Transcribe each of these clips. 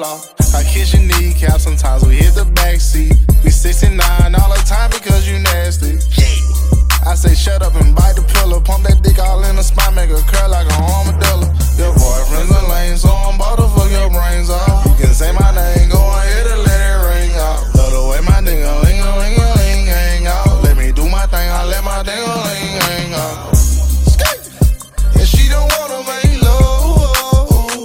off. I kiss your kneecap, sometimes we hit the backseat. We 69 all the time because you nasty. I say shut up and bite the pillow. Pump that dick all in the spine, make her curl like an armadillo. Your boyfriend's a lame, so I'm about to fuck your brains off. You can say my name, go ahead and let it ring out. Love the way my ding-a-ling-a-ling-a-ling hang out. Let me do my thing, I let my ding-a-ling hang out. And she don't wanna make love.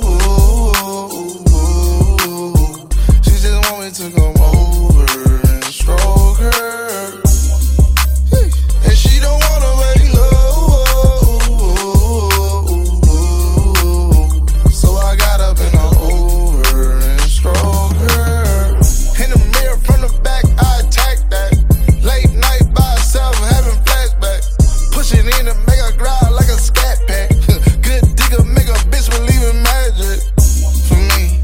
She just want me to come over and stroke her. And she don't wanna make love. So I got up and I'm over and stroke her. In the mirror from the back, I attack that. Late night by herself, having flashbacks. Push it in and make her growl like a scat pack. Good digger, make a bitch believe in magic. For me,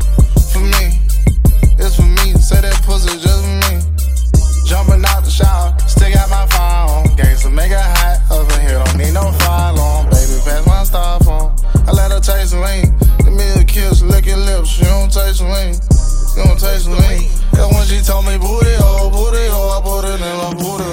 it's for me. Say that pussy just for me. Jumping out the shower, still got my phone. Gangsta make it hot up in here, don't need no fire alarm. Baby, pass my styrofoam. I let her taste the lean. Give me a kiss, lick your lips. She don't taste the lean. You don't taste the lean. Cause when she told me booty hole, I put it in her booty